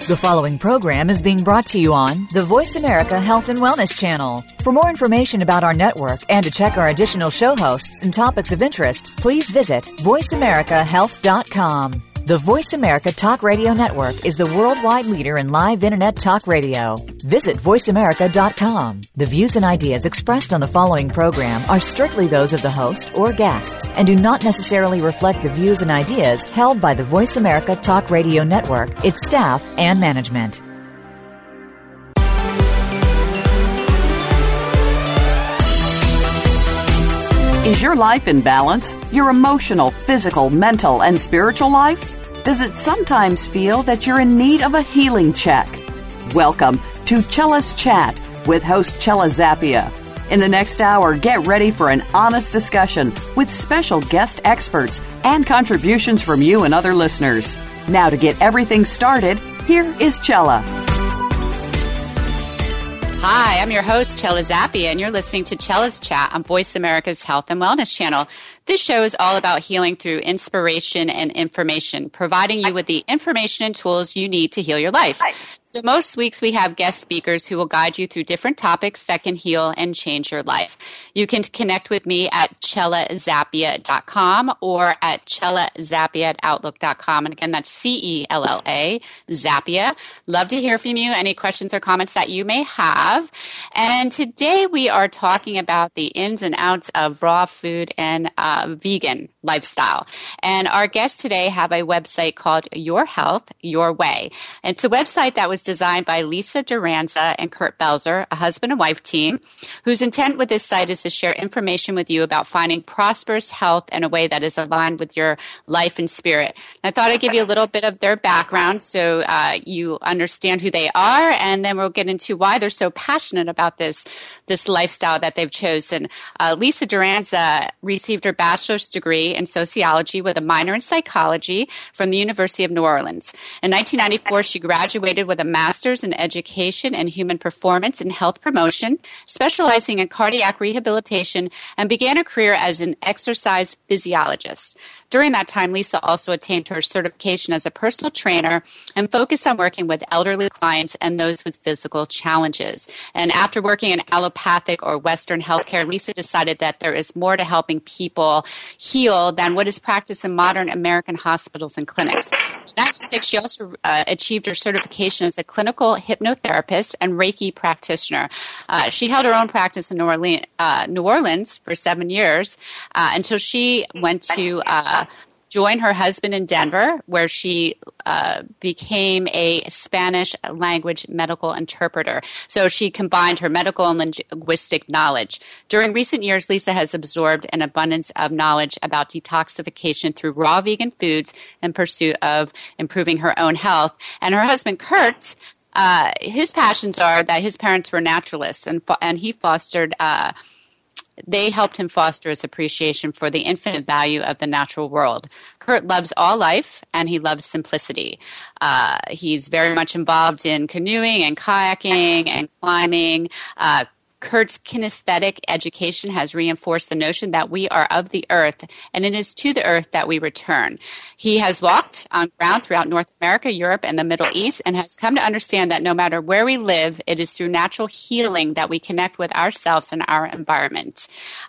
The following program is being brought to you on the Voice America Health and Wellness Channel. For more information about our network and to check our additional show hosts and topics of interest, please visit voiceamericahealth.com. The Voice America Talk Radio Network is the worldwide leader in live Internet talk radio. Visit voiceamerica.com. The views and ideas expressed on the following program are strictly those of the host or guests and do not necessarily reflect the views and ideas held by the Voice America Talk Radio Network, its staff, and management. Is your life in balance? Your emotional, physical, mental, and spiritual life? Does it sometimes feel that you're in need of a healing check? Welcome to Chella's Chat with host Chella Zappia. In the next hour, get ready for an honest discussion with special guest experts and contributions from you and other listeners. Now to get everything started, here is Chella. Hi, I'm your host, Chella Zappia, and you're listening to Chella's Chat on Voice America's Health and Wellness Channel. This show is all about healing through inspiration and information, providing you with the information and tools you need to heal your life. So most weeks we have guest speakers who will guide you through different topics that can heal and change your life. You can connect with me at chellazappia.com or at chellazappia@outlook.com. And again, that's CELLA, Zappia. Love to hear from you, any questions or comments that you may have. And today we are talking about the ins and outs of raw food and vegan lifestyle. And our guests today have a website called Your Health, Your Way. It's a website that was designed by Lisa Duranza and Kurt Belzer, a husband and wife team, whose intent with this site is to share information with you about finding prosperous health in a way that is aligned with your life and spirit. I thought I'd give you a little bit of their background so you understand who they are, and then we'll get into why they're so passionate about this lifestyle that they've chosen. Lisa Duranza received her bachelor's degree in sociology with a minor in psychology from the University of New Orleans. In 1994, she graduated with a master's in education and human performance and health promotion, specializing in cardiac rehabilitation, and began a career as an exercise physiologist. During that time, Lisa also attained her certification as a personal trainer and focused on working with elderly clients and those with physical challenges. And after working in allopathic or Western healthcare, Lisa decided that there is more to helping people heal than what is practiced in modern American hospitals and clinics. In 1996, she also achieved her certification as a clinical hypnotherapist and Reiki practitioner. She held her own practice in New Orleans for 7 years until she went to join her husband in Denver, where she became a Spanish language medical interpreter. So she combined her medical and linguistic knowledge. During recent years, Lisa has absorbed an abundance of knowledge about detoxification through raw vegan foods in pursuit of improving her own health. And her husband, Kurt, his passions are that his parents were naturalists, and he fostered they helped him foster his appreciation for the infinite value of the natural world. Kurt loves all life, and he loves simplicity. He's very much involved in canoeing and kayaking and climbing. Kurt's kinesthetic education has reinforced the notion that we are of the earth, and it is to the earth that we return. He has walked on ground throughout North America, Europe, and the Middle East, and has come to understand that no matter where we live, it is through natural healing that we connect with ourselves and our environment.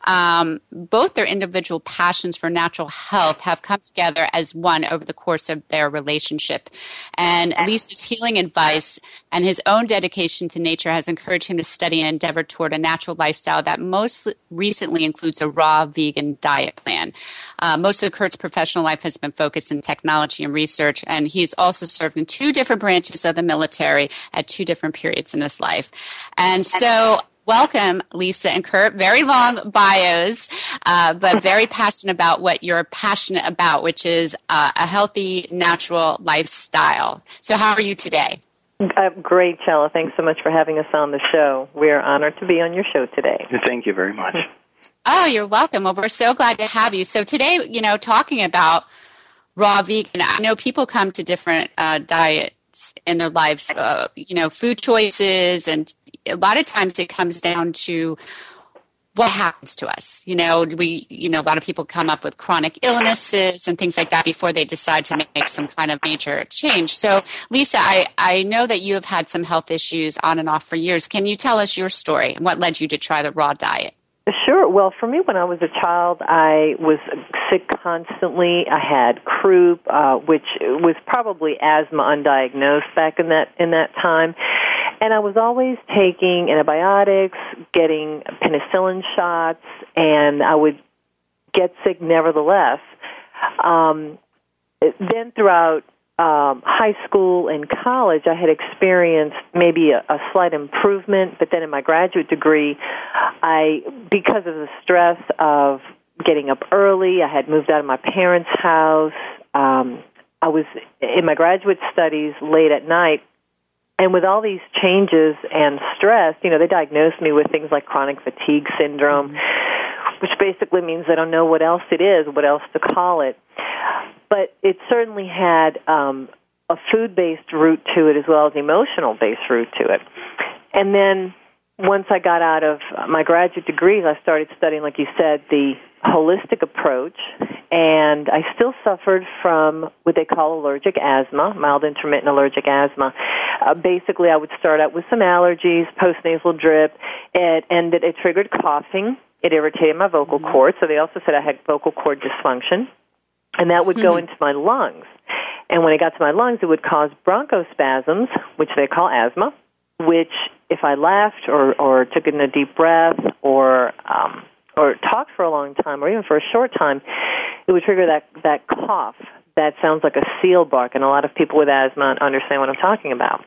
Both their individual passions for natural health have come together as one over the course of their relationship. And Lisa's healing advice and his own dedication to nature has encouraged him to study and endeavor toward a natural lifestyle that most recently includes a raw vegan diet plan. Most of Kurt's professional life has been focused in technology and research, and he's also served in 2 different branches of the military at 2 different periods in his life. And so welcome, Lisa and Kurt. Very long bios, but very passionate about what you're passionate about, which is a healthy, natural lifestyle. So how are you today? Great, Chella. Thanks so much for having us on the show. We're honored to be on your show today. Thank you very much. Oh, you're welcome. Well, we're so glad to have you. So today, talking about raw vegan, I know people come to different diets in their lives, food choices, and a lot of times it comes down to what happens to us? A lot of people come up with chronic illnesses and things like that before they decide to make some kind of major change. So, Lisa, I know that you have had some health issues on and off for years. Can you tell us your story and what led you to try the raw diet? Sure. Well, for me, when I was a child, I was sick constantly. I had croup, which was probably asthma undiagnosed back in that time. And I was always taking antibiotics, getting penicillin shots, and I would get sick nevertheless. Then throughout high school and college, I had experienced maybe a slight improvement, but then in my graduate degree, because of the stress of getting up early, I had moved out of my parents' house. I was in my graduate studies late at night. And with all these changes and stress, they diagnosed me with things like chronic fatigue syndrome, which basically means I don't know what else it is, what else to call it. But it certainly had a food-based root to it as well as emotional-based root to it. And then once I got out of my graduate degrees, I started studying, like you said, the holistic approach, and I still suffered from what they call allergic asthma, mild intermittent allergic asthma. Basically, I would start out with some allergies, postnasal drip, and it triggered coughing. It irritated my vocal cords, so they also said I had vocal cord dysfunction, and that would go into my lungs. And when it got to my lungs, it would cause bronchospasms, which they call asthma, which if I laughed or took in a deep breath or talked for a long time or even for a short time, it would trigger that cough that sounds like a seal bark, and a lot of people with asthma understand what I'm talking about.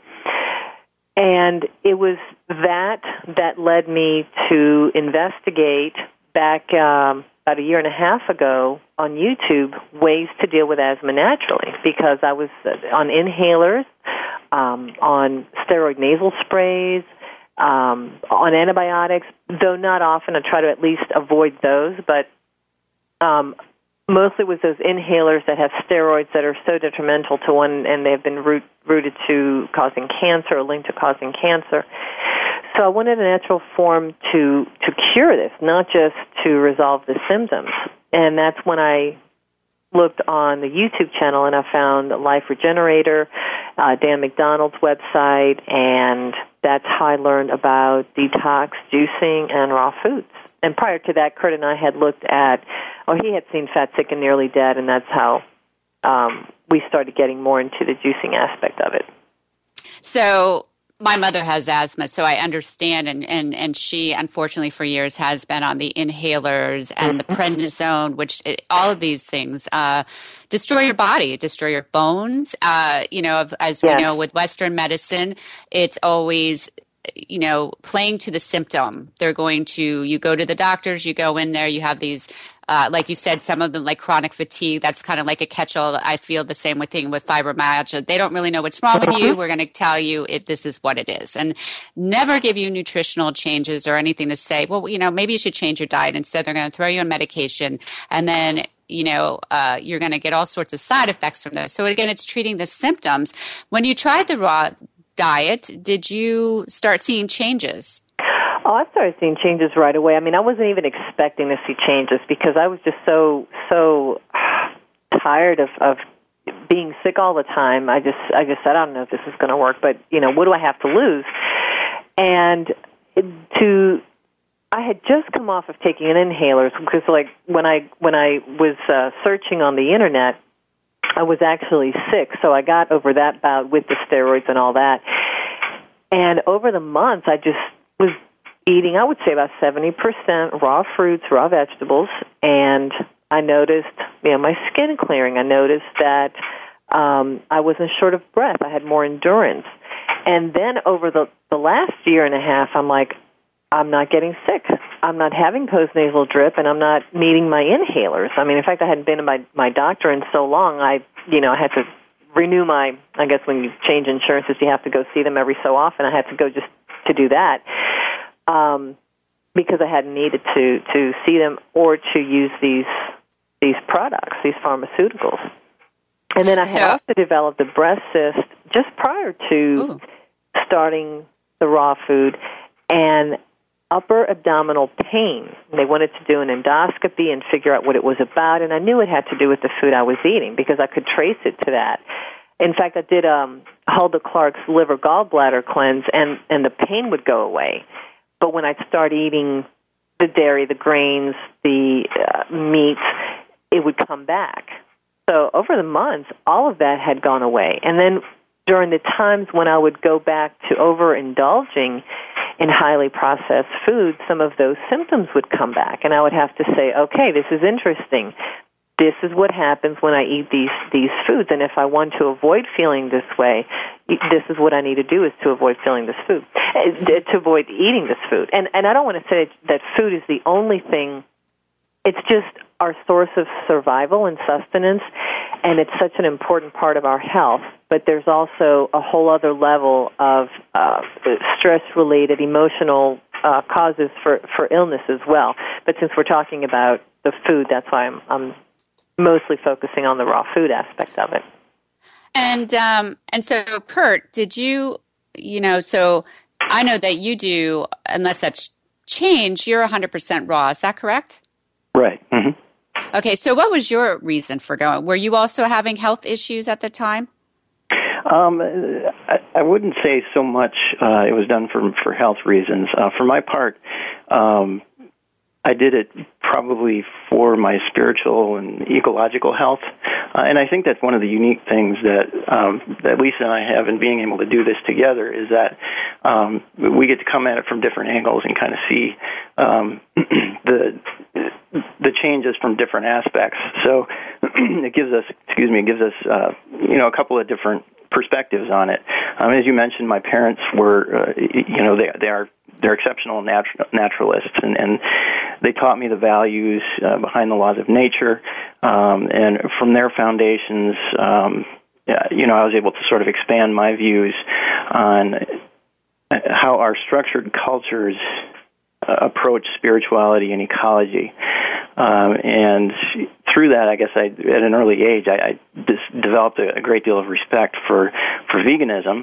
And it was that led me to investigate back about a year and a half ago on YouTube ways to deal with asthma naturally, because I was on inhalers, on steroid nasal sprays, on antibiotics, though not often. I try to at least avoid those, but mostly with those inhalers that have steroids that are so detrimental to one, and they've been rooted to causing cancer or linked to causing cancer. So I wanted a natural form to cure this, not just to resolve the symptoms. And that's when I looked on the YouTube channel and I found Life Regenerator, Dan McDonald's website, and that's how I learned about detox, juicing, and raw foods. And prior to that, Kurt and I had looked at, he had seen Fat, Sick, and Nearly Dead, and that's how we started getting more into the juicing aspect of it. So my mother has asthma, so I understand, and she, unfortunately, for years has been on the inhalers and the prednisone, which all of these things destroy your body, destroy your bones. As we know with Western medicine, it's always playing to the symptom. You go to the doctors, you go in there, you have these, like you said, some of them like chronic fatigue, that's kind of like a catch-all. I feel the same thing with fibromyalgia. They don't really know what's wrong with you. We're going to tell you this is what it is, and never give you nutritional changes or anything to say, well, maybe you should change your diet. Instead, they're going to throw you on medication, and then you're going to get all sorts of side effects from this. So again, it's treating the symptoms. When you tried the raw diet, did you start seeing changes? Oh, I started seeing changes right away. I mean, I wasn't even expecting to see changes because I was just so tired of being sick all the time. I just said, I don't know if this is going to work, but what do I have to lose? And I had just come off of taking an inhaler because, like, when I was searching on the internet, I was actually sick, so I got over that bout with the steroids and all that. And over the months, I just was eating, I would say, about 70% raw fruits, raw vegetables, and I noticed, my skin clearing. I noticed that I wasn't short of breath. I had more endurance. And then over the last year and a half, I'm like, I'm not getting sick. I'm not having postnasal drip, and I'm not needing my inhalers. I mean, in fact, I hadn't been to my doctor in so long. I had to renew I guess when you change insurances, you have to go see them every so often. I had to go just to do that because I hadn't needed to see them or to use these products, these pharmaceuticals. And then I had also developed a breast cyst just prior to starting the raw food, and upper abdominal pain. They wanted to do an endoscopy and figure out what it was about, and I knew it had to do with the food I was eating because I could trace it to that. In fact, I did Hulda Clark's liver gallbladder cleanse, and the pain would go away. But when I'd start eating the dairy, the grains, the meats, it would come back. So over the months, all of that had gone away. And then during the times when I would go back to overindulging in highly processed foods, some of those symptoms would come back. And I would have to say, okay, this is interesting. This is what happens when I eat these foods. And if I want to avoid feeling this way, this is what I need to do, is to avoid feeling this food, to avoid eating this food. And I don't want to say that food is the only thing. It's just our source of survival and sustenance, and it's such an important part of our health. But there's also a whole other level of stress-related emotional causes for illness as well. But since we're talking about the food, that's why I'm mostly focusing on the raw food aspect of it. And so, Kurt, did you so I know that you do, unless that's changed, you're 100% raw. Is that correct? Right. Mm-hmm. Okay, so what was your reason for going? Were you also having health issues at the time? I wouldn't say so much it was done for health reasons. For my part, I did it probably for my spiritual and ecological health, and I think that's one of the unique things that Lisa and I have in being able to do this together, is that we get to come at it from different angles and kind of see the changes from different aspects. So it gives us a couple of different perspectives on it. As you mentioned, my parents were they're exceptional naturalists, and they taught me the values behind the laws of nature, and from their foundations, I was able to sort of expand my views on how our structured cultures approach spirituality and ecology. And through that, I guess at an early age, I just developed a great deal of respect for veganism,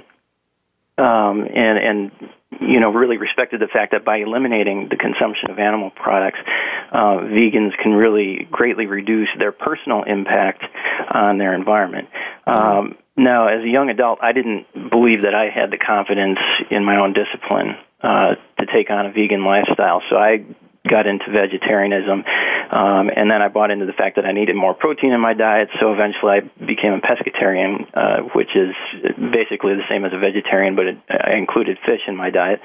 and really respected the fact that by eliminating the consumption of animal products, vegans can really greatly reduce their personal impact on their environment. Now, as a young adult, I didn't believe that I had the confidence in my own discipline to take on a vegan lifestyle, so I got into vegetarianism, and then I bought into the fact that I needed more protein in my diet, so eventually I became a pescatarian, which is basically the same as a vegetarian, but I included fish in my diet.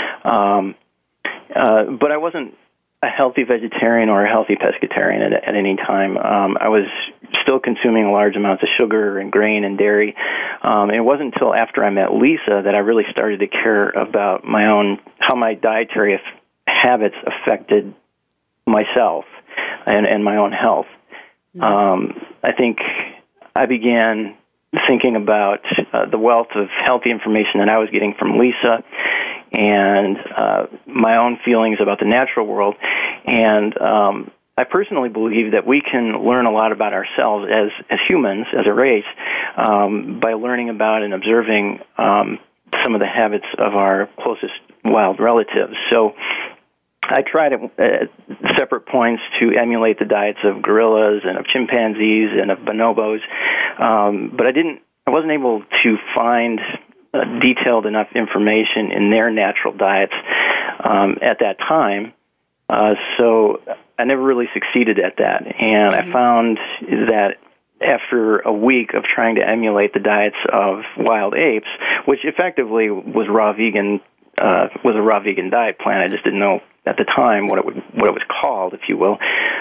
But I wasn't a healthy vegetarian or a healthy pescatarian at any time. I was still consuming large amounts of sugar and grain and dairy. And it wasn't until after I met Lisa that I really started to care about how my dietary habits affected myself and my own health. I think I began thinking about the wealth of healthy information that I was getting from Lisa, and my own feelings about the natural world. And I personally believe that we can learn a lot about ourselves as humans, as a race, by learning about and observing some of the habits of our closest wild relatives. So I tried at separate points to emulate the diets of gorillas and of chimpanzees and of bonobos, but I wasn't able to find detailed enough information in their natural diets at that time, so I never really succeeded at that. And I found that after a week of trying to emulate the diets of wild apes, which effectively was a raw vegan diet plan, I just didn't know at the time what it was called, if you will,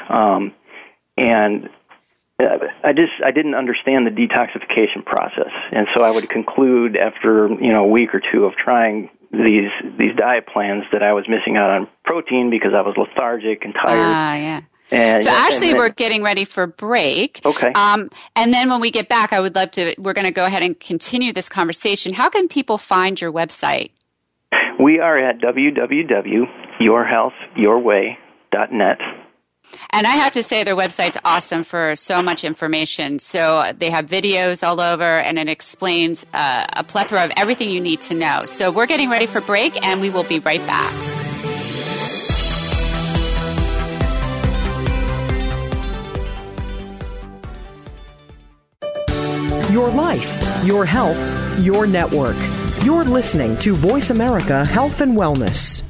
and I didn't understand the detoxification process, and so I would conclude after a week or two of trying these diet plans that I was missing out on protein because I was lethargic and tired. Yeah. And, so actually, we're getting ready for break. Okay. And then when we get back, we're going to go ahead and continue this conversation. How can people find your website? We are at www.yourhealthyourway.net. And I have to say their website's awesome for so much information. So they have videos all over, and it explains a plethora of everything you need to know. So we're getting ready for break, and we will be right back. your life, your health, your network. You're listening to Voice America Health and Wellness.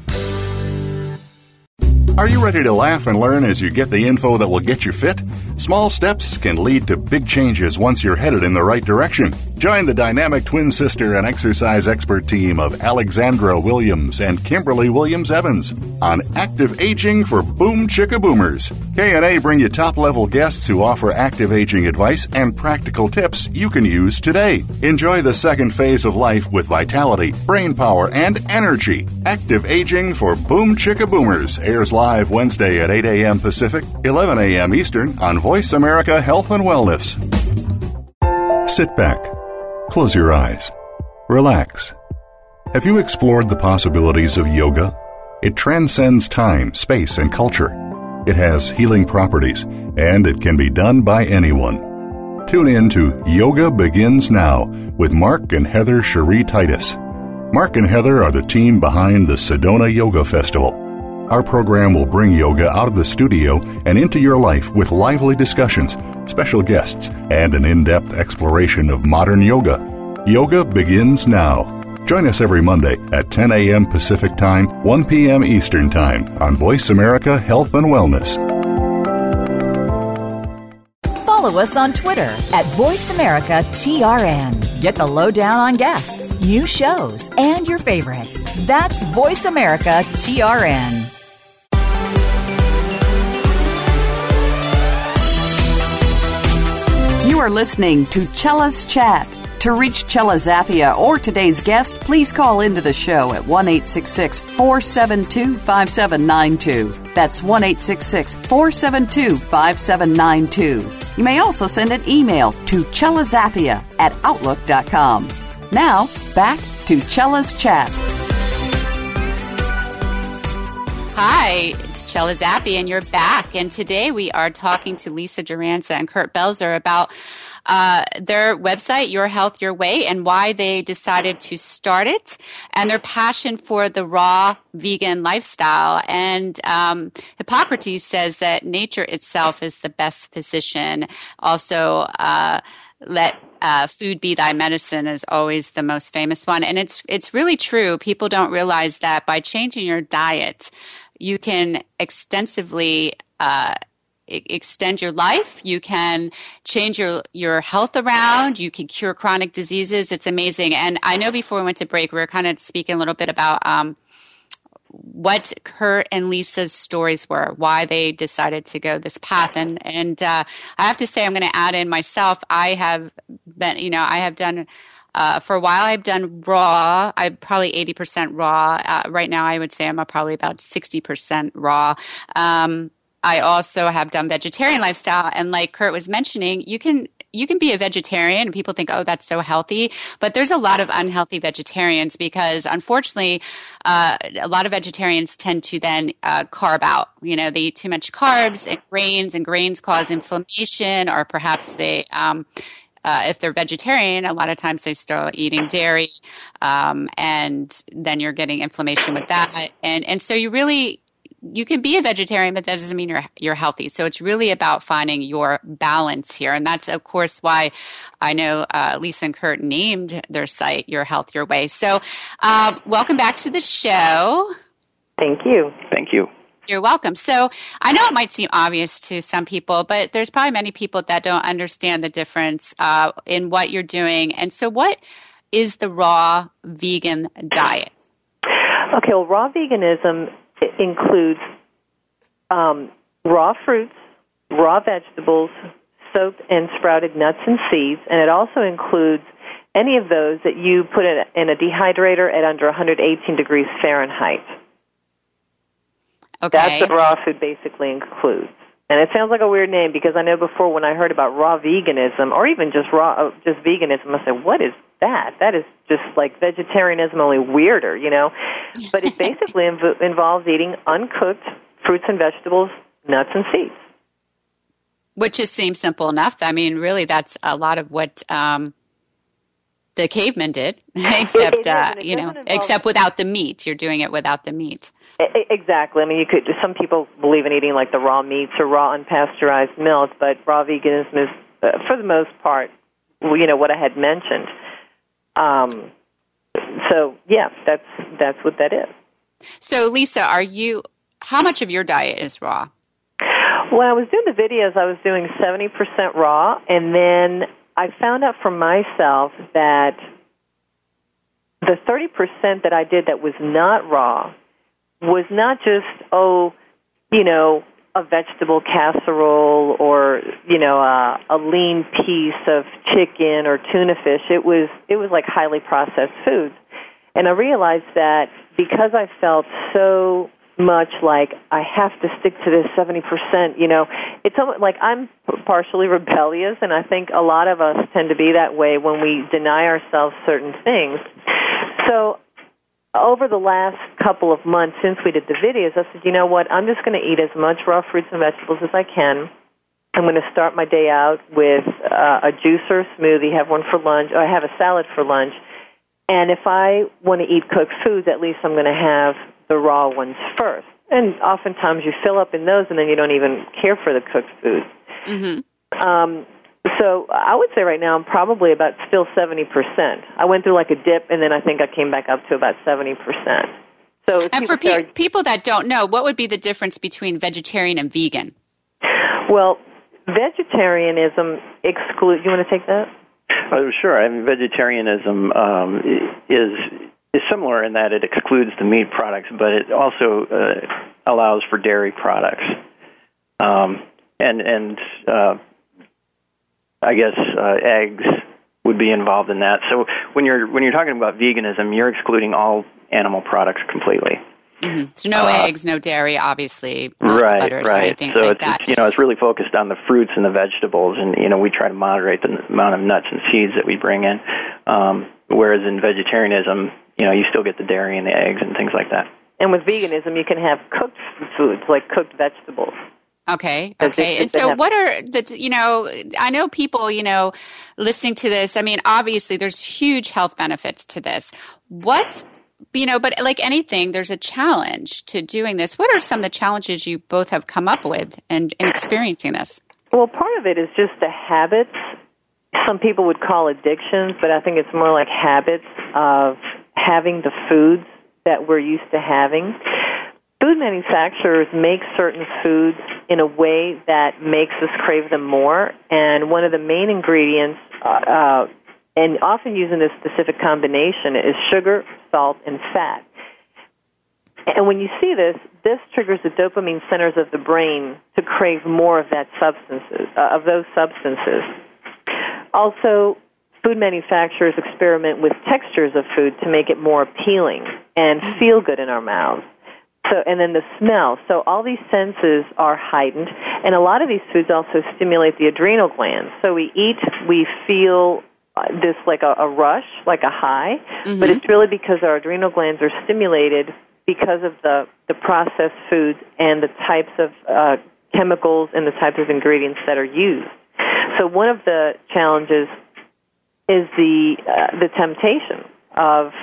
Are you ready to laugh and learn as you get the info that will get you fit? Small steps can lead to big changes once you're headed in the right direction. Join the dynamic twin sister and exercise expert team of Alexandra Williams and Kimberly Williams-Evans on Active Aging for Boom Chicka Boomers. K&A bring you top-level guests who offer active aging advice and practical tips you can use today. Enjoy the second phase of life with vitality, brain power, and energy. Active Aging for Boom Chicka Boomers airs live Wednesday at 8 a.m. Pacific, 11 a.m. Eastern on Voice America Health and Wellness. Sit back. Close your eyes. Relax. Have you explored the possibilities of yoga? It transcends time, space, and culture. It has healing properties, and it can be done by anyone. Tune in to Yoga Begins Now with Mark and Heather Cherie Titus. Mark and Heather are the team behind the Sedona Yoga Festival. Our program will bring yoga out of the studio and into your life with lively discussions, special guests, and an in-depth exploration of modern yoga. Yoga Begins Now. Join us every Monday at 10 a.m. Pacific Time, 1 p.m. Eastern Time on Voice America Health and Wellness. Follow us on Twitter at VoiceAmericaTRN. Get the lowdown on guests, new shows, and your favorites. That's VoiceAmericaTRN. You are listening to Chella's Chat. To reach Chella Zappia or today's guest, please call into the show at 1-866-472-5792. That's 1-866-472-5792. You may also send an email to chellazappia@outlook.com. Now, back to Chella's Chat. Hi, it's Chella Zappia, and you're back. And today we are talking to Lisa Duranza and Kurt Belzer about their website, Your Health, Your Way, and why they decided to start it, and their passion for the raw vegan lifestyle. And Hippocrates says that nature itself is the best physician. Also, let food be thy medicine is always the most famous one. And it's really true. People don't realize that by changing your diet, you can extensively extend your life. You can change your health around. You can cure chronic diseases. It's amazing. And I know before we went to break, we were kind of speaking a little bit about what Kurt and Lisa's stories were, why they decided to go this path. And I have to say, I'm going to add in myself. I have done for a while, I've done raw. I'm probably 80% raw. Right now, I would say I'm probably about 60% raw. I also have done vegetarian lifestyle. And like Kurt was mentioning, you can be a vegetarian and people think, oh, that's so healthy. But there's a lot of unhealthy vegetarians because unfortunately, a lot of vegetarians tend to then carb out. You know, they eat too much carbs and grains cause inflammation, or perhaps they if they're vegetarian, a lot of times they start eating dairy, and then you're getting inflammation with that. And so you can be a vegetarian, but that doesn't mean you're healthy. So it's really about finding your balance here. And that's, of course, why I know Lisa and Kurt named their site Your Health, Your Way. So welcome back to the show. Thank you. Thank you. You're welcome. So I know it might seem obvious to some people, but there's probably many people that don't understand the difference in what you're doing. And so what is the raw vegan diet? Okay, well, raw veganism includes raw fruits, raw vegetables, soaked and sprouted nuts and seeds, and it also includes any of those that you put in a dehydrator at under 118 degrees Fahrenheit. Okay. That's what raw food basically includes. And it sounds like a weird name because I know before when I heard about raw veganism or even just veganism, I said, what is that? That is just like vegetarianism, only weirder, you know? But it basically involves eating uncooked fruits and vegetables, nuts and seeds. Which just seems simple enough. I mean, really, that's a lot of what the cavemen did, except except without the meat. You're doing it without the meat. Exactly. I mean, some people believe in eating like the raw meats or raw unpasteurized milk, but raw veganism is, for the most part, what I had mentioned. So yeah, that's what that is. So Lisa, how much of your diet is raw? When I was doing the videos, I was doing 70% raw, and then I found out for myself that the 30% that I did that was not raw was not just, a vegetable casserole or, a lean piece of chicken or tuna fish. It was like highly processed foods. And I realized that because I felt so much like I have to stick to this 70%, it's almost like I'm partially rebellious, and I think a lot of us tend to be that way when we deny ourselves certain things. So over the last couple of months since we did the videos, I said, you know what, I'm just going to eat as much raw fruits and vegetables as I can. I'm going to start my day out with a juice or a smoothie, have one for lunch, or I have a salad for lunch. And if I want to eat cooked foods, at least I'm going to have the raw ones first. And oftentimes you fill up in those, and then you don't even care for the cooked foods. Mm-hmm. So I would say right now I'm probably about still 70%. I went through like a dip, and then I think I came back up to about 70%. So, and for people that don't know, what would be the difference between vegetarian and vegan? Well, vegetarianism excludes. You want to take that? Oh, sure. I mean, vegetarianism is similar in that it excludes the meat products, but it also allows for dairy products, and I guess eggs would be involved in that. So when you're talking about veganism, you're excluding all animal products completely. Mm-hmm. So no eggs, no dairy, obviously, butters or anything so like that. It's really focused on the fruits and the vegetables, and we try to moderate the amount of nuts and seeds that we bring in. Whereas in vegetarianism, you still get the dairy and the eggs and things like that. And with veganism, you can have cooked foods, like cooked vegetables. Okay. And so what are I know people, listening to this, I mean, obviously there's huge health benefits to this. But like anything, there's a challenge to doing this. What are some of the challenges you both have come up with in experiencing this? Well, part of it is just the habits. Some people would call addictions, but I think it's more like habits of having the foods that we're used to having. Food manufacturers make certain foods in a way that makes us crave them more, and one of the main ingredients, and often used in this specific combination, is sugar, salt, and fat. And when you see this triggers the dopamine centers of the brain to crave more of those substances. Also, food manufacturers experiment with textures of food to make it more appealing and feel good in our mouths. And then the smell. So all these senses are heightened, and a lot of these foods also stimulate the adrenal glands. So we eat, we feel this like a rush, like a high, but it's really because our adrenal glands are stimulated because of the processed foods and the types of chemicals and the types of ingredients that are used. So one of the challenges is the temptation of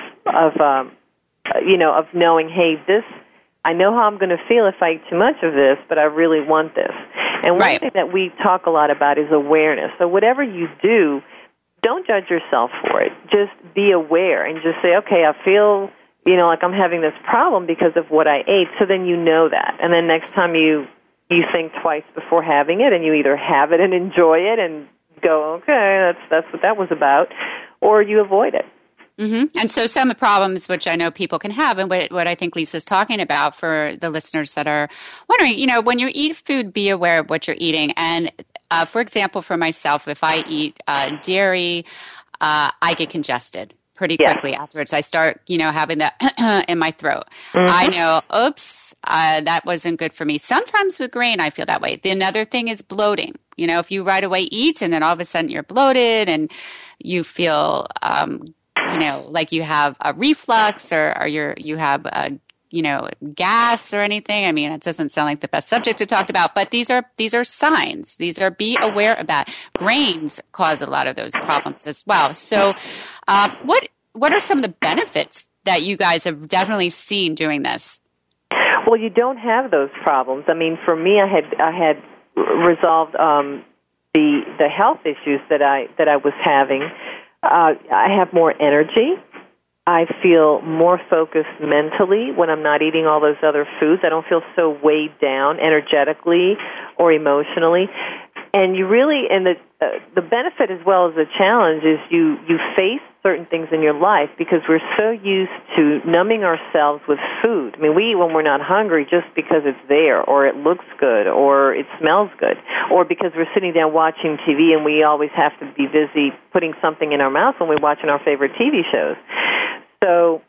knowing, hey, this. I know how I'm going to feel if I eat too much of this, but I really want this. And one thing that we talk a lot about is awareness. So whatever you do, don't judge yourself for it. Just be aware and just say, okay, I feel, like I'm having this problem because of what I ate, so then you know that. And then next time you think twice before having it, and you either have it and enjoy it and go, okay, that's what that was about, or you avoid it. Mm-hmm. And so some of the problems which I know people can have, and what I think Lisa's talking about for the listeners that are wondering, when you eat food, be aware of what you're eating. And for example, for myself, if I eat dairy, I get congested pretty quickly afterwards. I start, having that in my throat. I know, that wasn't good for me. Sometimes with grain, I feel that way. Another thing is bloating. If you right away eat and then all of a sudden you're bloated and you feel like you have a reflux or you have gas or anything. I mean, it doesn't sound like the best subject to talk about, but these are signs. Be aware of that. Grains cause a lot of those problems as well. So, what are some of the benefits that you guys have definitely seen doing this? Well, you don't have those problems. I mean, for me, I had resolved the health issues that I was having. I have more energy. I feel more focused mentally when I'm not eating all those other foods. I don't feel so weighed down energetically or emotionally. And you really, and the benefit as well as the challenge is you face certain things in your life because we're so used to numbing ourselves with food. I mean, we eat when we're not hungry just because it's there, or it looks good, or it smells good, or because we're sitting down watching TV and we always have to be busy putting something in our mouth when we're watching our favorite TV shows. So,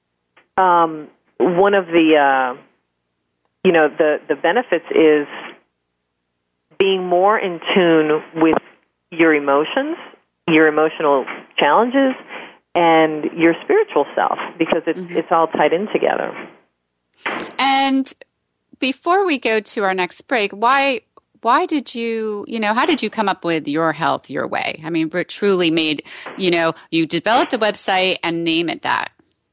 one of the the benefits is being more in tune with your emotions, your emotional challenges, and your spiritual self, because it's all tied in together. And before we go to our next break, why did you, how did you come up with Your Health, Your Way? I mean, it truly made, you developed a website and name it that.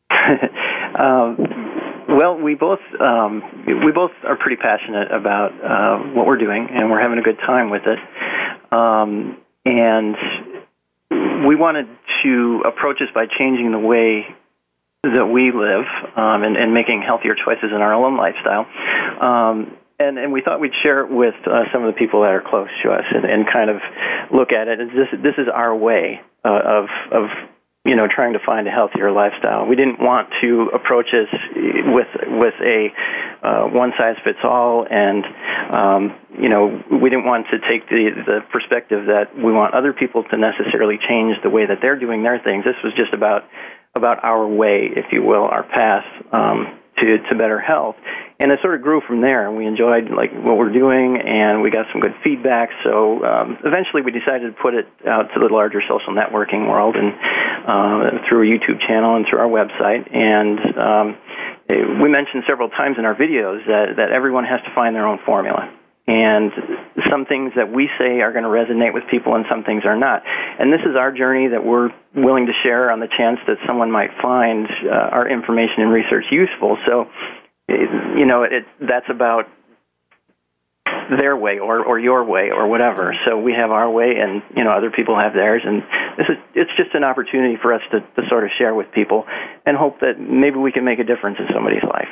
Well, we both are pretty passionate about what we're doing, and we're having a good time with it. And we wanted to approach this by changing the way that we live and making healthier choices in our own lifestyle. And we thought we'd share it with some of the people that are close to us and kind of look at it. And this is our way of trying to find a healthier lifestyle. We didn't want to approach this with a one-size-fits-all, and we didn't want to take the perspective that we want other people to necessarily change the way that they're doing their things. This was just about our way, if you will, our path to better health. And it sort of grew from there, and we enjoyed what we're doing, and we got some good feedback. So eventually we decided to put it out to the larger social networking world, and through a YouTube channel and through our website. And we mentioned several times in our videos that everyone has to find their own formula. And some things that we say are going to resonate with people and some things are not. And this is our journey that we're willing to share on the chance that someone might find our information and research useful. So, that's about their way or your way or whatever. So we have our way, and other people have theirs, and it's just an opportunity for us to sort of share with people and hope that maybe we can make a difference in somebody's life.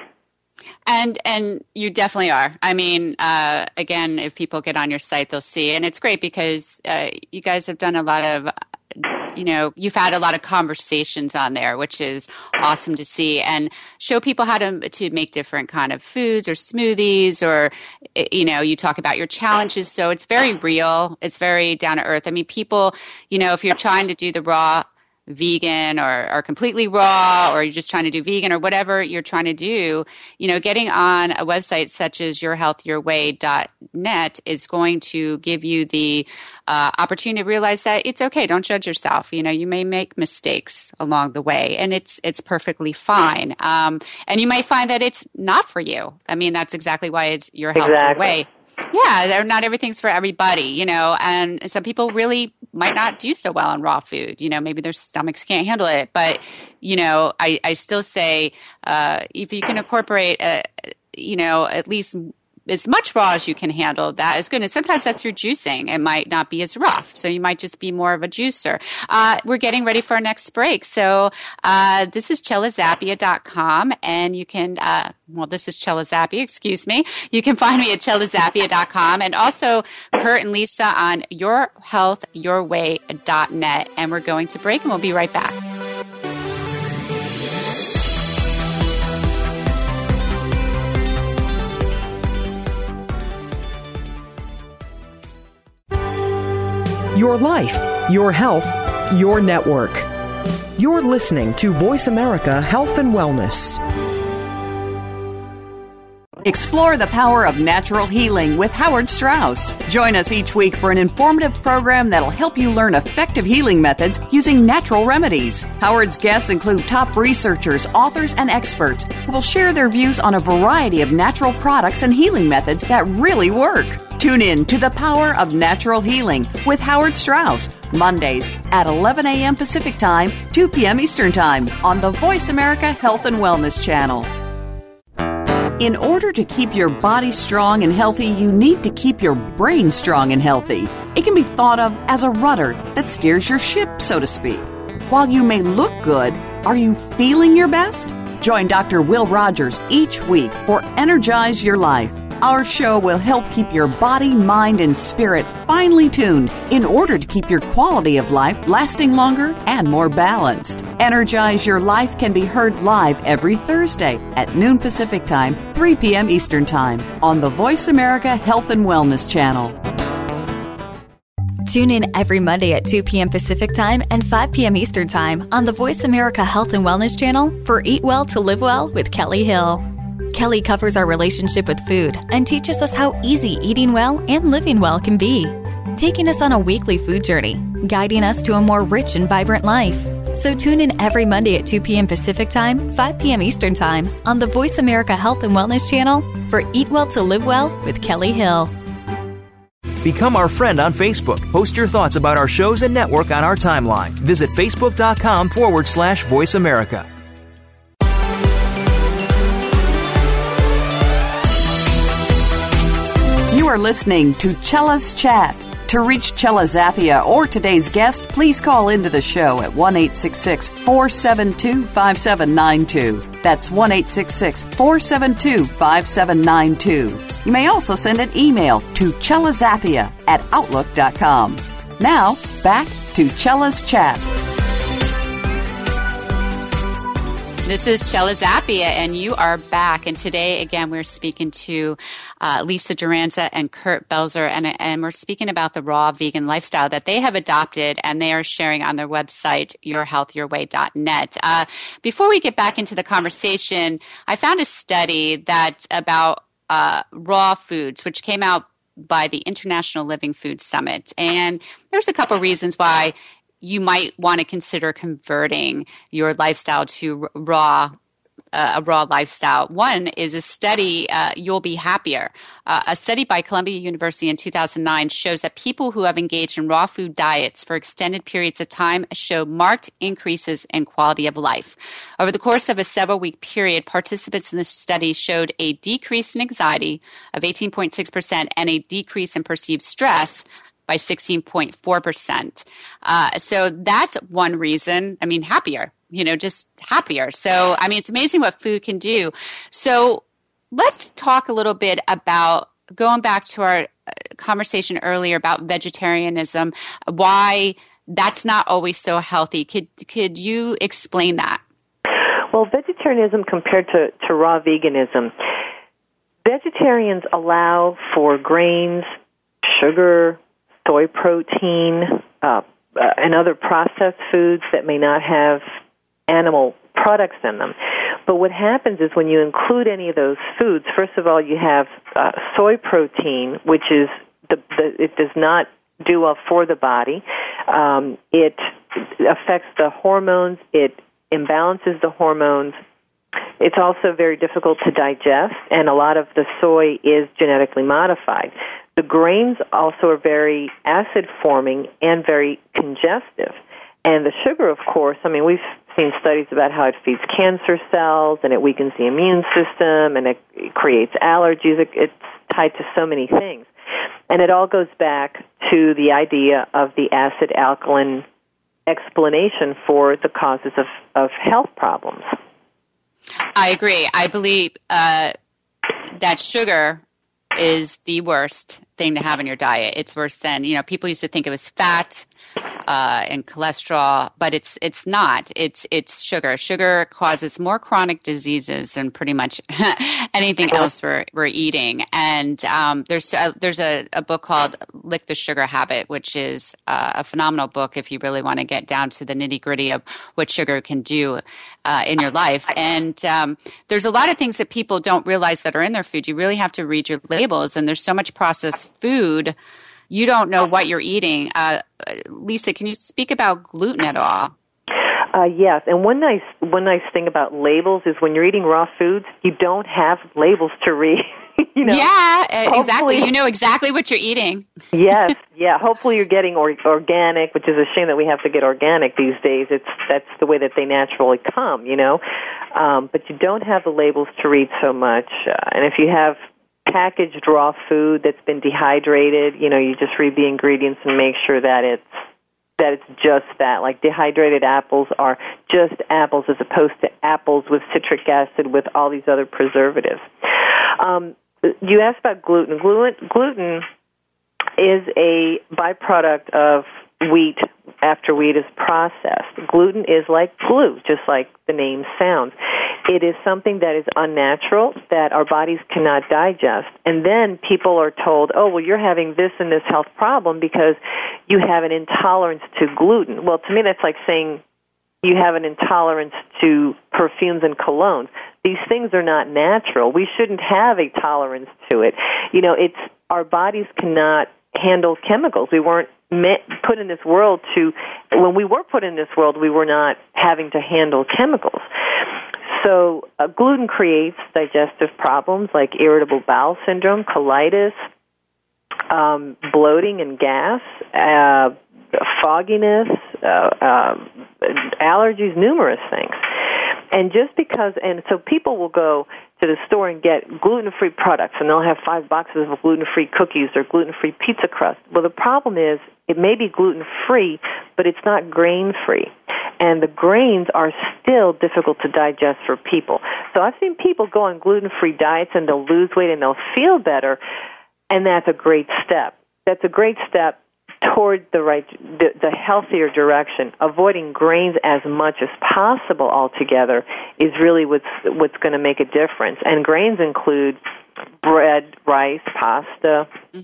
And you definitely are. I mean, again, if people get on your site, they'll see, and it's great because you guys have done a lot of you've had a lot of conversations on there, which is awesome to see, and show people how to make different kind of foods or smoothies, or, you talk about your challenges. So it's very real. It's very down to earth. I mean, people, if you're trying to do the raw vegan or completely raw, or you're just trying to do vegan or whatever you're trying to do, getting on a website such as yourhealthyourway.net is going to give you the opportunity to realize that it's okay. Don't judge yourself. You may make mistakes along the way, and it's perfectly fine. And you might find that it's not for you. I mean, that's exactly why it's Your Health Your Way. Yeah, not everything's for everybody, and some people really might not do so well on raw food. Maybe their stomachs can't handle it. But, I still say if you can incorporate, at least as much raw as you can handle, that is good. And sometimes that's through juicing. It might not be as rough, so you might just be more of a juicer. We're getting ready for our next break. So this is ChellaZappia.com, and you can, this is Chella Zappia, excuse me. You can find me at ChellaZappia.com, and also Kurt and Lisa on yourhealthyourway.net. And we're going to break, and we'll be right back. Your life, your health, your network. You're listening to Voice America Health and Wellness. Explore the power of natural healing with Howard Strauss. Join us each week for an informative program that'll help you learn effective healing methods using natural remedies. Howard's guests include top researchers, authors, and experts who will share their views on a variety of natural products and healing methods that really work. Tune in to The Power of Natural Healing with Howard Strauss, Mondays at 11 a.m. Pacific Time, 2 p.m. Eastern Time on the Voice America Health and Wellness Channel. In order to keep your body strong and healthy, you need to keep your brain strong and healthy. It can be thought of as a rudder that steers your ship, so to speak. While you may look good, are you feeling your best? Join Dr. Will Rogers each week for Energize Your Life. Our show will help keep your body, mind, and spirit finely tuned in order to keep your quality of life lasting longer and more balanced. Energize Your Life can be heard live every Thursday at noon Pacific Time, 3 p.m. Eastern Time on the Voice America Health and Wellness Channel. Tune in every Monday at 2 p.m. Pacific Time and 5 p.m. Eastern Time on the Voice America Health and Wellness Channel for Eat Well to Live Well with Kelly Hill. Kelly covers our relationship with food and teaches us how easy eating well and living well can be, taking us on a weekly food journey, guiding us to a more rich and vibrant life. So tune in every Monday at 2 p.m. Pacific Time, 5 p.m. Eastern Time on the Voice America Health and Wellness Channel for Eat Well to Live Well with Kelly Hill. Become our friend on Facebook. Post your thoughts about our shows and network on our timeline. Visit facebook.com/Voice America. You are listening to Chella's Chat. To reach Chella Zappia or today's guest, please call into the show at 1-866-472-5792. That's 1-866-472-5792. You may also send an email to chellazappia@outlook.com. Now, back to Chella's Chat. This is Chella Zappia, and you are back. And today, again, we're speaking to Lisa Duranza and Kurt Belzer, and we're speaking about the raw vegan lifestyle that they have adopted, and they are sharing on their website, yourhealthyourway.net. Before we get back into the conversation, I found a study that's about raw foods, which came out by the International Living Food Summit. And there's a couple reasons why you might want to consider converting your lifestyle to a raw lifestyle. One is a study, You'll Be Happier. A study by Columbia University in 2009 shows that people who have engaged in raw food diets for extended periods of time show marked increases in quality of life. Over the course of a several-week period, participants in the study showed a decrease in anxiety of 18.6% and a decrease in perceived stress by 16.4%. So that's one reason. I mean, happier, just happier. So, I mean, it's amazing what food can do. So let's talk a little bit about, going back to our conversation earlier about vegetarianism, why that's not always so healthy. Could you explain that? Well, vegetarianism compared to raw veganism, vegetarians allow for grains, sugar, soy protein, and other processed foods that may not have animal products in them. But what happens is when you include any of those foods, first of all, you have soy protein, which is it does not do well for the body. It affects the hormones. It imbalances the hormones. It's also very difficult to digest, and a lot of the soy is genetically modified. The grains also are very acid-forming and very congestive. And the sugar, of course, I mean, we've seen studies about how it feeds cancer cells, and it weakens the immune system, and it creates allergies. It's tied to so many things. And it all goes back to the idea of the acid-alkaline explanation for the causes of health problems. I agree. I believe that sugar is the worst thing to have in your diet. It's worse than, people used to think it was fat and cholesterol, but it's not. It's sugar. Sugar causes more chronic diseases than pretty much anything else we're eating. And there's a book called Lick the Sugar Habit, which is a phenomenal book if you really want to get down to the nitty-gritty of what sugar can do in your life. And there's a lot of things that people don't realize that are in their food. You really have to read your labels, and there's so much processed food, you don't know what you're eating. Lisa, can you speak about gluten at all? Yes, and one nice thing about labels is when you're eating raw foods, you don't have labels to read. Yeah, exactly. You know exactly what you're eating. Yes, yeah. Hopefully you're getting organic, which is a shame that we have to get organic these days. That's the way that they naturally come, But you don't have the labels to read so much. And if you have packaged raw food that's been dehydrated, you just read the ingredients and make sure that it's just that. Like dehydrated apples are just apples as opposed to apples with citric acid with all these other preservatives. You asked about gluten. Gluten is a byproduct of wheat after wheat is processed. Gluten is like glue, just like the name sounds. It is something that is unnatural, that our bodies cannot digest. And then people are told, oh, well, you're having this and this health problem because you have an intolerance to gluten. Well, to me, that's like saying you have an intolerance to perfumes and colognes. These things are not natural. We shouldn't have a tolerance to it. It's our bodies cannot handle chemicals. We weren't put in this world when we were put in this world, we were not having to handle chemicals. So gluten creates digestive problems like irritable bowel syndrome, colitis, bloating and gas, fogginess, allergies, numerous things. And so people will go to the store and get gluten-free products, and they'll have 5 boxes of gluten-free cookies or gluten-free pizza crust. Well, the problem is it may be gluten-free, but it's not grain-free. And the grains are still difficult to digest for people. So I've seen people go on gluten-free diets, and they'll lose weight, and they'll feel better, and that's a great step. That's a great step toward the healthier direction. Avoiding grains as much as possible altogether is really what's going to make a difference. And grains include bread, rice, pasta,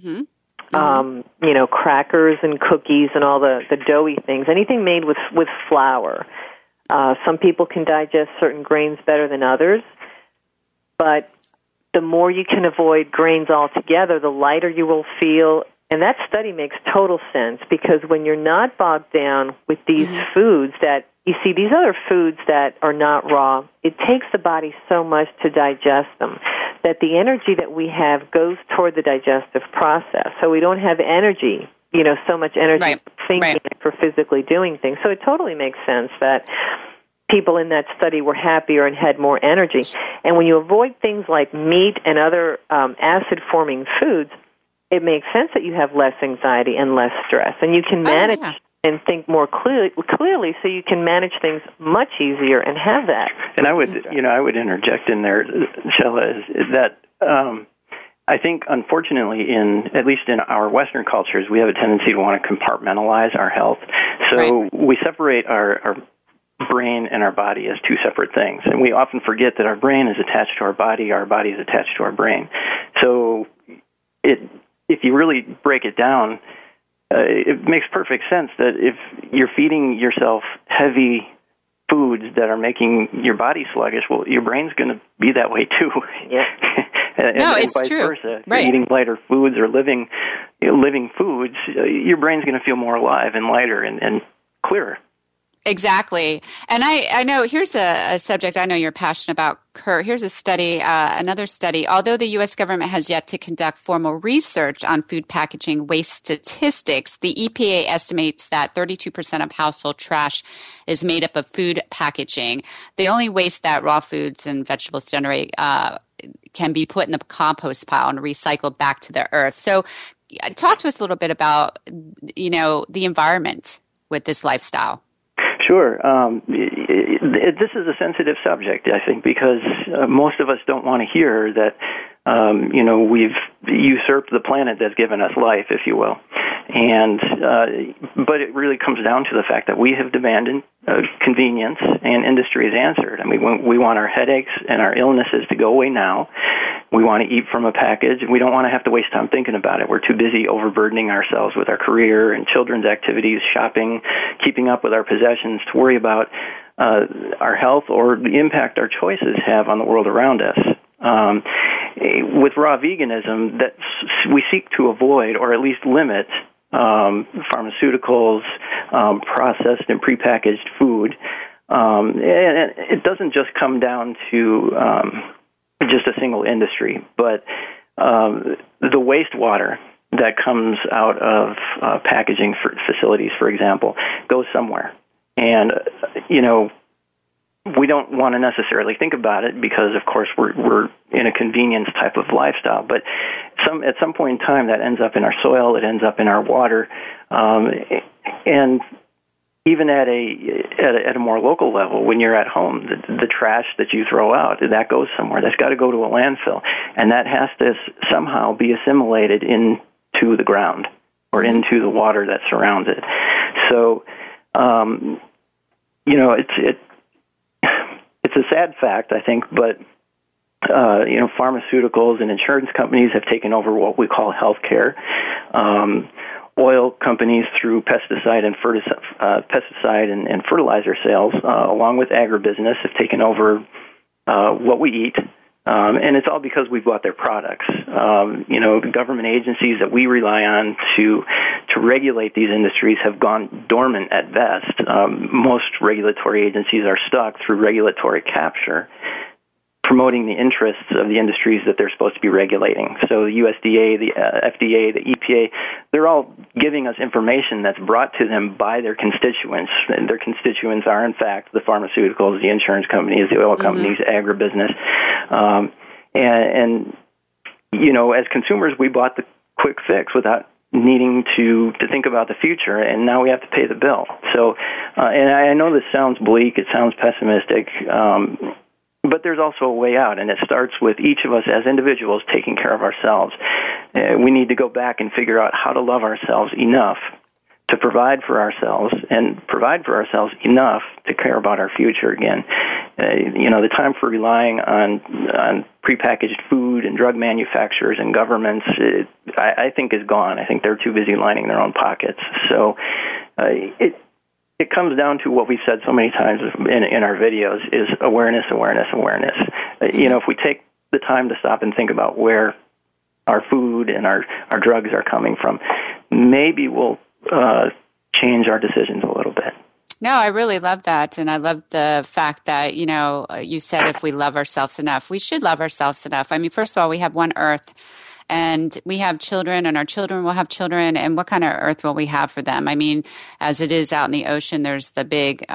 crackers and cookies and all the doughy things. Anything made with flour. Some people can digest certain grains better than others, but the more you can avoid grains altogether, the lighter you will feel. And that study makes total sense because when you're not bogged down with these foods these other foods that are not raw, it takes the body so much to digest them that the energy that we have goes toward the digestive process. So we don't have energy, so much energy for thinking and for physically doing things. So it totally makes sense that people in that study were happier and had more energy. And when you avoid things like meat and other acid-forming foods, it makes sense that you have less anxiety and less stress, and you can manage and think more clearly, so you can manage things much easier and have that. And I would interject in there, Chela, is that I think, unfortunately, at least in our Western cultures, we have a tendency to want to compartmentalize our health. So we separate our brain and our body as two separate things, and we often forget that our brain is attached to our body is attached to our brain. So if you really break it down, it makes perfect sense that if you're feeding yourself heavy foods that are making your body sluggish, well, your brain's going to be that way too. Yeah. and it's vice true. versa. If you're eating lighter foods or living foods, your brain's going to feel more alive and lighter and clearer. Exactly. And I know, here's a subject I know you're passionate about, Kurt. Here's a study, another study. Although the U.S. government has yet to conduct formal research on food packaging waste statistics, the EPA estimates that 32% of household trash is made up of food packaging. The only waste that raw foods and vegetables generate can be put in the compost pile and recycled back to the earth. So talk to us a little bit about, the environment with this lifestyle. Sure. This is a sensitive subject, I think, because most of us don't want to hear that, we've usurped the planet that's given us life, if you will. And but it really comes down to the fact that we have demanded convenience, and industry has answered. I mean, we want our headaches and our illnesses to go away now. We want to eat from a package, and we don't want to have to waste time thinking about it. We're too busy overburdening ourselves with our career and children's activities, shopping, keeping up with our possessions to worry about our health or the impact our choices have on the world around us. With raw veganism, that we seek to avoid or at least limit pharmaceuticals, processed and prepackaged food. And it doesn't just come down to just a single industry, but the wastewater that comes out of packaging facilities, for example, goes somewhere. And, we don't want to necessarily think about it because, of course, we're in a convenience type of lifestyle. But at some point in time, that ends up in our soil. It ends up in our water, and even at a more local level, when you're at home, the trash that you throw out, that goes somewhere. That's got to go to a landfill, and that has to somehow be assimilated into the ground or into the water that surrounds it. So, it's a sad fact, I think, but pharmaceuticals and insurance companies have taken over what we call healthcare. Oil companies through pesticide and fertilizer sales, along with agribusiness, have taken over what we eat, and it's all because we bought their products. The government agencies that we rely on to regulate these industries have gone dormant at best. Most regulatory agencies are stuck through regulatory capture, promoting the interests of the industries that they're supposed to be regulating. So the USDA, the FDA, the EPA, they're all giving us information that's brought to them by their constituents. And their constituents are, in fact, the pharmaceuticals, the insurance companies, the oil companies, agribusiness. As consumers, we bought the quick fix without needing to think about the future, and now we have to pay the bill. So, and I know this sounds bleak, it sounds pessimistic, but there's also a way out, and it starts with each of us as individuals taking care of ourselves. We need to go back and figure out how to love ourselves enough to provide for ourselves, and provide for ourselves enough to care about our future again. The time for relying on prepackaged food and drug manufacturers and governments, I think is gone. I think they're too busy lining their own pockets. So it comes down to what we've said so many times in our videos is awareness. If we take the time to stop and think about where our food and our drugs are coming from, maybe we'll change our decisions a little bit. No, I really love that. And I love the fact that, you said if we love ourselves enough, we should love ourselves enough. I mean, first of all, we have one earth, and we have children, and our children will have children, and what kind of earth will we have for them? I mean, as it is out in the ocean, there's the big,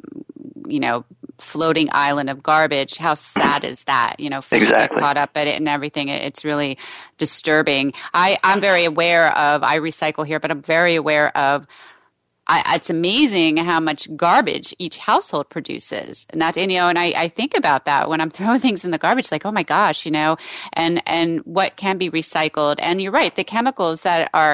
floating island of garbage. How sad is that? Fish get caught up at it and everything. It's really disturbing. I'm very aware of, I recycle here, but I'm very aware of, it's amazing how much garbage each household produces. And that, and I think about that when I'm throwing things in the garbage, like, oh my gosh, and what can be recycled. And you're right, the chemicals that are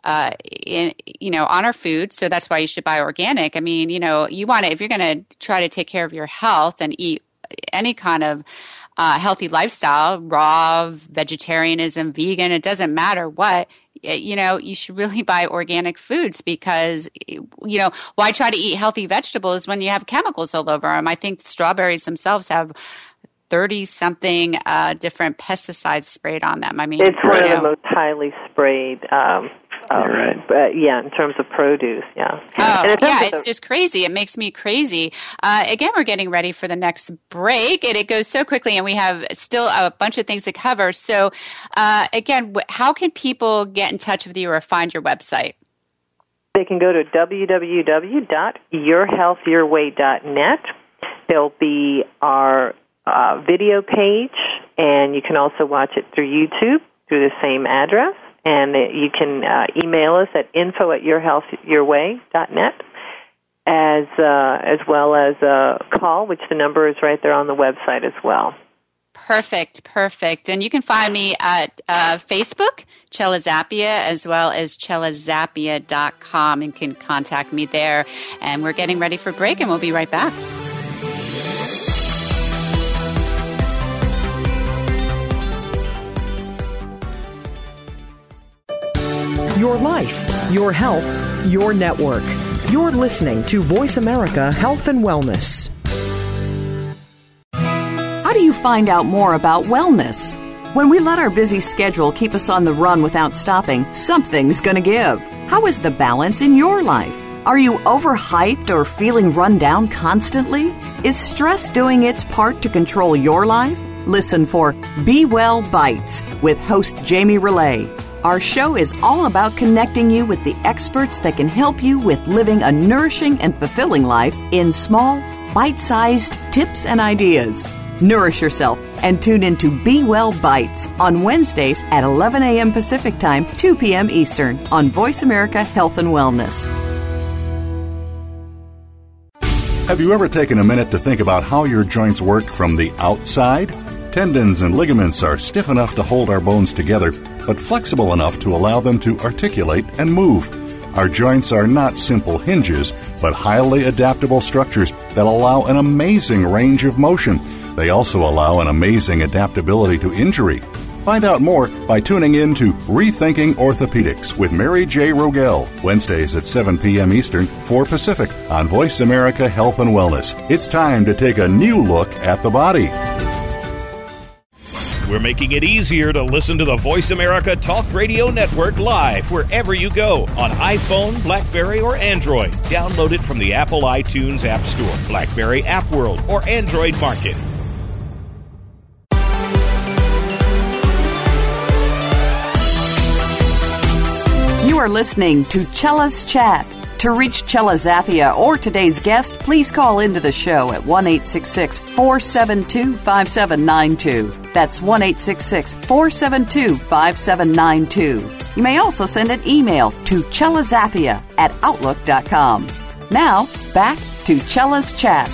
on our food. So that's why you should buy organic. I mean, you want to, if you're going to try to take care of your health and eat any kind of healthy lifestyle, raw, vegetarianism, vegan, it doesn't matter what, you should really buy organic foods because, why try to eat healthy vegetables when you have chemicals all over them? I think strawberries themselves have 30-something different pesticides sprayed on them. I mean, it's one of the most highly sprayed. Right. But in terms of produce, yeah. It's just crazy. It makes me crazy. Again, we're getting ready for the next break, and it goes so quickly, and we have still a bunch of things to cover. So, again, how can people get in touch with you or find your website? They can go to www.yourhealthyourway.net. There'll be our video page, and you can also watch it through YouTube through the same address. And you can email us at info@yourhealthyourway.net, as well as call, which the number is right there on the website as well. Perfect. And you can find me at Facebook, Chela Zappia, as well as chelazappia.com, and can contact me there. And we're getting ready for break, and we'll be right back. Your life, your health, your network. You're listening to Voice America Health and Wellness. How do you find out more about wellness? When we let our busy schedule keep us on the run without stopping, something's going to give. How is the balance in your life? Are you overhyped or feeling run down constantly? Is stress doing its part to control your life? Listen for Be Well Bites with host Jamie Relay. Our show is all about connecting you with the experts that can help you with living a nourishing and fulfilling life in small, bite-sized tips and ideas. Nourish yourself and tune into Be Well Bites on Wednesdays at 11 a.m. Pacific Time, 2 p.m. Eastern on Voice America Health and Wellness. Have you ever taken a minute to think about how your joints work from the outside? Tendons and ligaments are stiff enough to hold our bones together, but flexible enough to allow them to articulate and move. Our joints are not simple hinges, but highly adaptable structures that allow an amazing range of motion. They also allow an amazing adaptability to injury. Find out more by tuning in to Rethinking Orthopedics with Mary J. Rogel, Wednesdays at 7 p.m. Eastern, 4 Pacific, on Voice America Health and Wellness. It's time to take a new look at the body. We're making it easier to listen to the Voice America Talk Radio Network live wherever you go on iPhone, BlackBerry, or Android. Download it from the Apple iTunes App Store, BlackBerry App World, or Android Market. You are listening to Chella's Chat. To reach Chella Zappia or today's guest, please call into the show at 1-866-472-5792. That's 1-866-472-5792. You may also send an email to chellazappia@outlook.com. Now, back to Chella's Chat.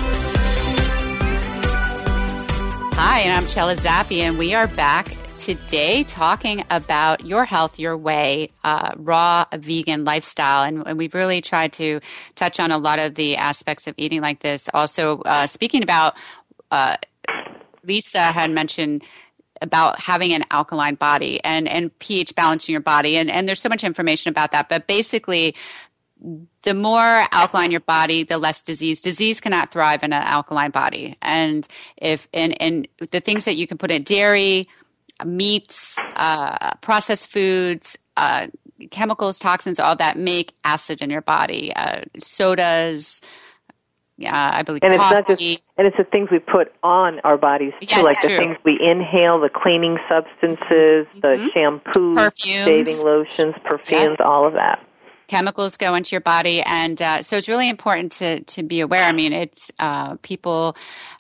Hi, and I'm Chella Zappia, and we are back today talking about your health, your way, raw vegan lifestyle. And we've really tried to touch on a lot of the aspects of eating like this. Also, speaking about, Lisa had mentioned about having an alkaline body and pH balance in your body. And there's so much information about that. But basically, the more alkaline your body, the less disease. Disease cannot thrive in an alkaline body. And and the things that you can put in dairy, meats, processed foods, chemicals, toxins, all that make acid in your body. Sodas, I believe and coffee. It's not just, and it's the things we put on our bodies too, yes, like true. the things we inhale, the cleaning substances, the shampoos, perfumes, shaving lotions, perfumes, all of that. Chemicals go into your body, and so it's really important to be aware. I mean, it's people.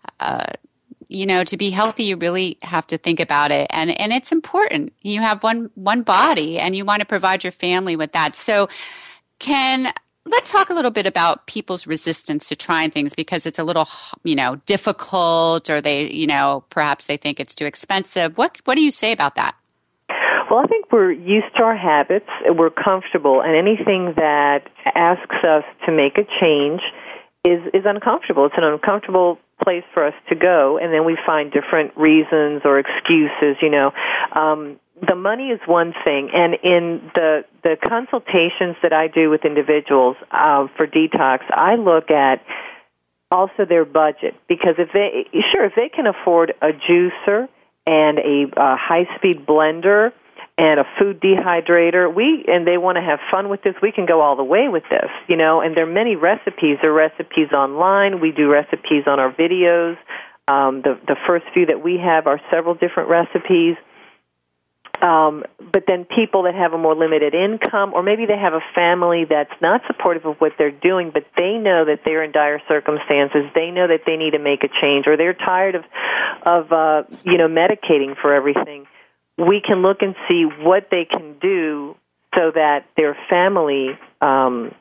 To be healthy, you really have to think about it, and it's important. You have one body, and you want to provide your family with that. So, let's talk a little bit about people's resistance to trying things because it's a little, difficult, or they, perhaps they think it's too expensive. What do you say about that? Well, I think we're used to our habits. We're comfortable, and anything that asks us to make a change is uncomfortable. It's an uncomfortable place for us to go, and then we find different reasons or excuses. The money is one thing, and in the consultations that I do with individuals for detox, I look at also their budget, because if they can afford a juicer and a high-speed blender and a food dehydrator, and they want to have fun with this, we can go all the way with this, and there are many recipes. There are recipes online. We do recipes on our videos. The first few that we have are several different recipes. But then people that have a more limited income, or maybe they have a family that's not supportive of what they're doing, but they know that they're in dire circumstances. They know that they need to make a change, or they're tired of medicating for everything. We can look and see what they can do so that their family, can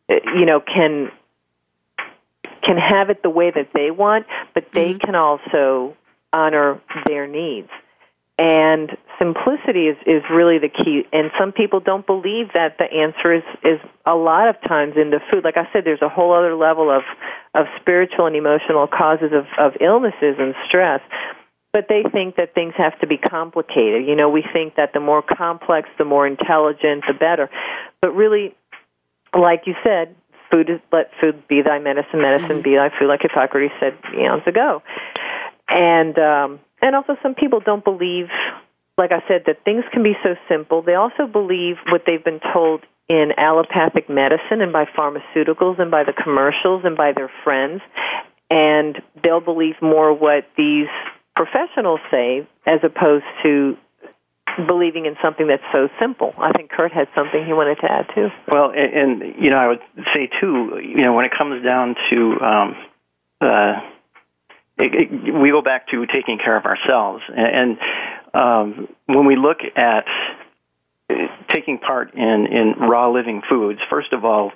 have it the way that they want, but they can also honor their needs. And simplicity is really the key. And some people don't believe that the answer is a lot of times in the food. Like I said, there's a whole other level of spiritual and emotional causes of illnesses and stress. But they think that things have to be complicated. We think that the more complex, the more intelligent, the better. But really, like you said, let food be thy medicine, medicine be thy food, like Hippocrates said eons ago. And also some people don't believe, like I said, that things can be so simple. They also believe what they've been told in allopathic medicine and by pharmaceuticals and by the commercials and by their friends. And they'll believe more what these professionals say as opposed to believing in something that's so simple. I think Kurt had something he wanted to add, too. Well, and I would say, too, when it comes down to we go back to taking care of ourselves. And when we look at taking part in raw living foods, first of all,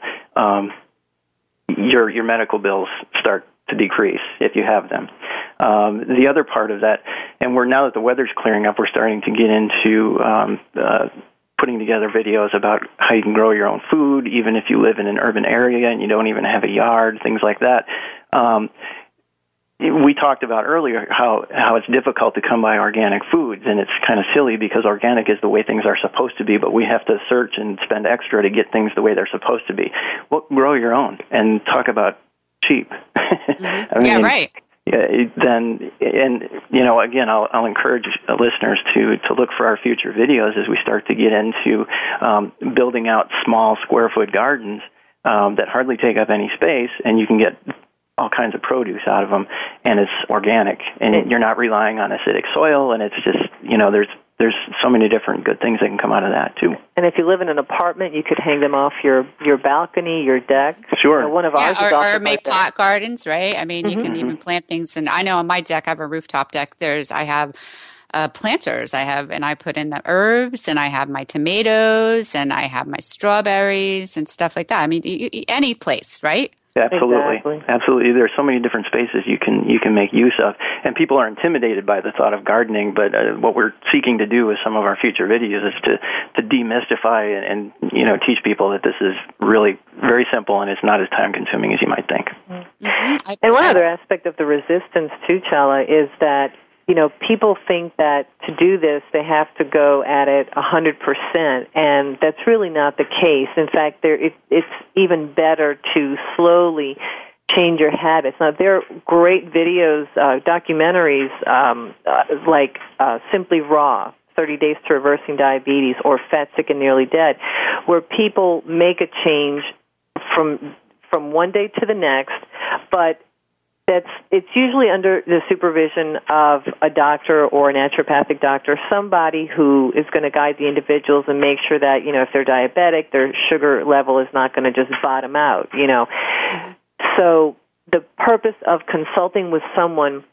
your medical bills start to decrease if you have them. The other part of that, and now that the weather's clearing up, we're starting to get into putting together videos about how you can grow your own food, even if you live in an urban area and you don't even have a yard, things like that. We talked about earlier how it's difficult to come by organic foods, and it's kind of silly because organic is the way things are supposed to be, but we have to search and spend extra to get things the way they're supposed to be. Well, grow your own and talk about cheap. Mm-hmm. I mean, right. Then, and again, I'll encourage listeners to look for our future videos as we start to get into building out small square foot gardens that hardly take up any space, and you can get all kinds of produce out of them, and it's organic, and you're not relying on acidic soil, and it's just, there's so many different good things that can come out of that, too. And if you live in an apartment, you could hang them off your balcony, your deck. Sure. One of ours is or make pot gardens, right? I mean, you can even plant things, and I know on my deck, I have a rooftop deck, I have planters. And I put in the herbs, and I have my tomatoes, and I have my strawberries and stuff like that. I mean, any place, right? Absolutely. Exactly. Absolutely. There are so many different spaces you can make use of, and people are intimidated by the thought of gardening. But what we're seeking to do with some of our future videos is to demystify and teach people that this is really very simple and it's not as time consuming as you might think. Mm-hmm. And one other aspect of the resistance too, Chela, is that people think that to do this, they have to go at it 100%, and that's really not the case. In fact, it's even better to slowly change your habits. Now, there are great videos, documentaries, like Simply Raw, 30 Days to Reversing Diabetes, or Fat, Sick, and Nearly Dead, where people make a change from one day to the next, but it's usually under the supervision of a doctor or a naturopathic doctor, somebody who is going to guide the individuals and make sure that, if they're diabetic, their sugar level is not going to just bottom out, Mm-hmm. So the purpose of consulting with someone,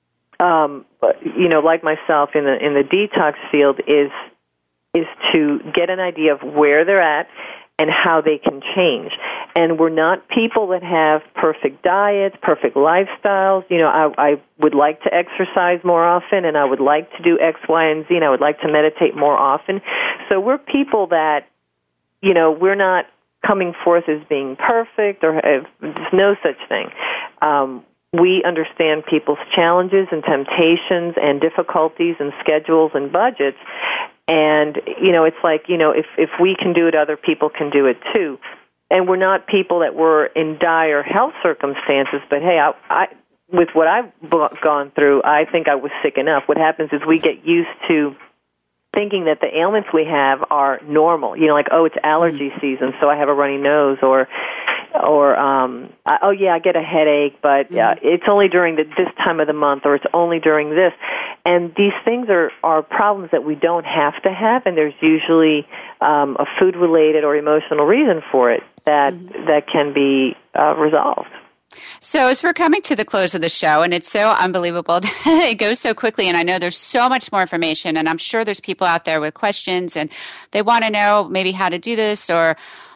like myself in the detox field is to get an idea of where they're at and how they can change. And we're not people that have perfect diets, perfect lifestyles. I would like to exercise more often, and I would like to do X, Y, and Z, and I would like to meditate more often. So we're people that, we're not coming forth as being perfect, or there's no such thing. We understand people's challenges and temptations and difficulties and schedules and budgets. And, it's like, if we can do it, other people can do it too. And we're not people that were in dire health circumstances, but hey, I with what I've gone through, I think I was sick enough. What happens is we get used to thinking that the ailments we have are normal. It's allergy season, so I have a runny nose, or I get a headache, but it's only during this time of the month, or it's only during this. And these things are problems that we don't have to have, and there's usually a food-related or emotional reason for it that can be resolved. So as we're coming to the close of the show, and it's so unbelievable that it goes so quickly, and I know there's so much more information, and I'm sure there's people out there with questions, and they want to know maybe how to do this, or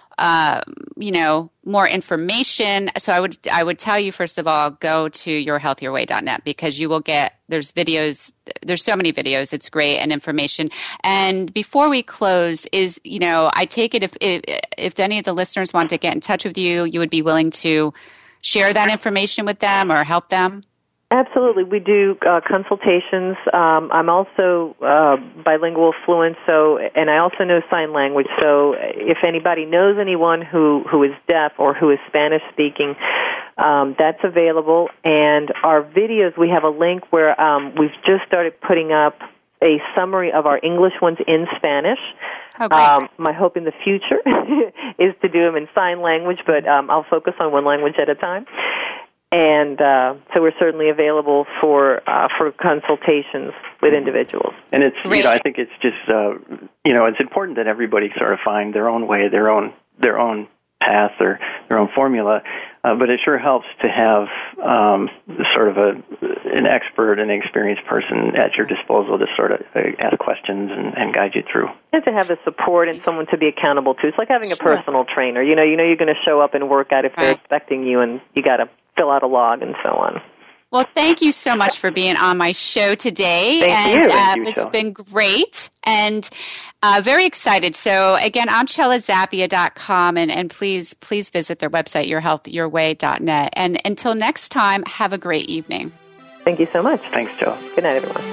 more information. So I would tell you, first of all, go to yourhealthyourway.net, because you will get, there's so many videos. It's great, and information. And before we close I take it if any of the listeners want to get in touch with you, you would be willing to share that information with them or help them? Absolutely. We do consultations. I'm also bilingual fluent, and I also know sign language. So if anybody knows anyone who is deaf or who is Spanish speaking, that's available. And our videos, we have a link where we've just started putting up a summary of our English ones in Spanish. Oh, great. My hope in the future is to do them in sign language, but I'll focus on one language at a time. And so we're certainly available for consultations with individuals. And it's, I think it's just, it's important that everybody sort of find their own way, their own path or their own formula. But it sure helps to have sort of an expert, an experienced person at your disposal to sort of ask questions and guide you through. And to have the support and someone to be accountable to. It's like having a personal trainer. You know you're going to show up and work out if they're expecting you, and you got to fill out a log and so on. Well, thank you so much for being on my show today. Thank you. It's been great and very excited. So, again, I'm ChellaZappia.com, and please visit their website, yourhealthyourway.net. And until next time, have a great evening. Thank you so much. Thanks, Joe. Good night, everyone.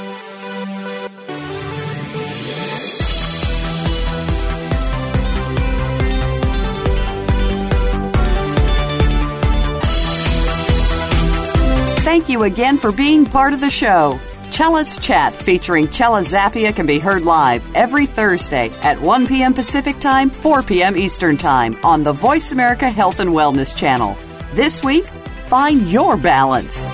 Thank you again for being part of the show. Chella's Chat featuring Chella Zappia can be heard live every Thursday at 1 p.m. Pacific Time, 4 p.m. Eastern Time on the Voice America Health and Wellness channel. This week, find your balance.